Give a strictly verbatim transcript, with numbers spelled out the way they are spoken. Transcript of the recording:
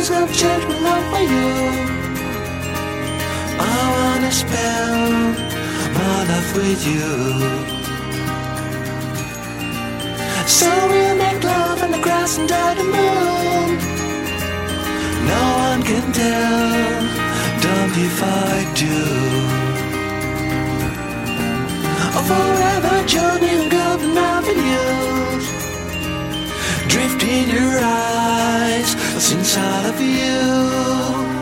nothing's gonna change my love for you. I wanna spend my life with you. So we'll make love on the grass under the moon. No one can tell, don't if I do. A forever journey on golden avenues. Drift in your eyes, since I love you.